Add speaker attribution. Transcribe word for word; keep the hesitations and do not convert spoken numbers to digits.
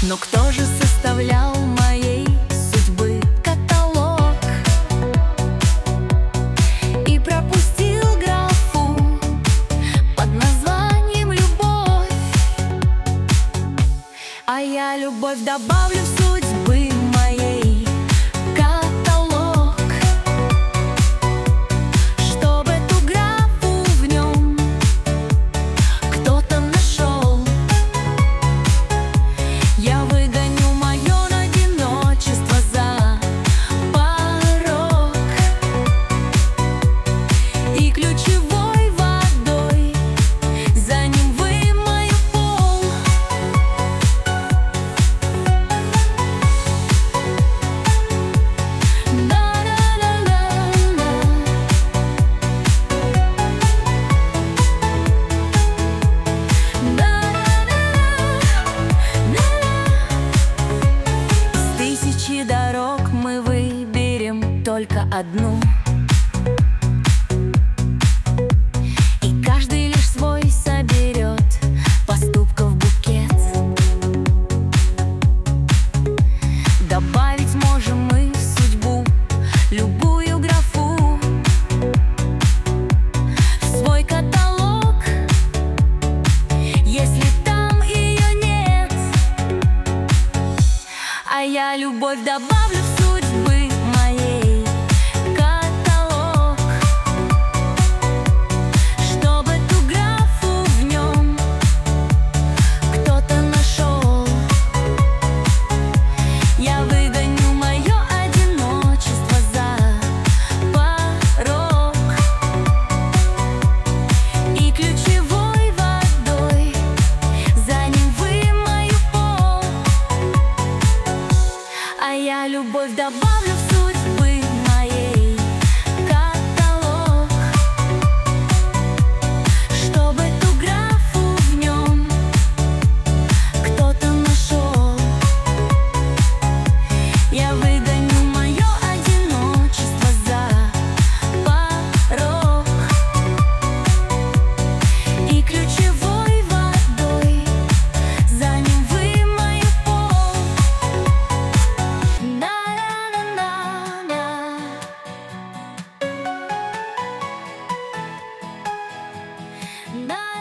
Speaker 1: Но кто же составлял моей судьбы каталог и пропустил графу под названием «Любовь»? А я любовь добавлю в судьбы моей каталог, чтобы эту графу в нем кто-то нашел. Я выгоню мое одиночество за порог и ключевой водой за ним вымою пол. С тысячи дорог мы выберем только одну, и каждый лишь свой соберет поступков букет. Добавить можем мы в судьбу любую графу в свой каталог, если там ее нет. А я любовь добавлю в судьбы моей каталог, чтобы эту графу в нем кто-то нашел. Я выгоню мое одиночество за порог и ключевой водой за ним вымою пол. А я любовь добавлю в судьбы моей каталог, чтобы эту графу в нем кто-то нашел. Я выгоню мое одиночество за порог и ключевой водой за ним вымою пол. На-на-на-на-на.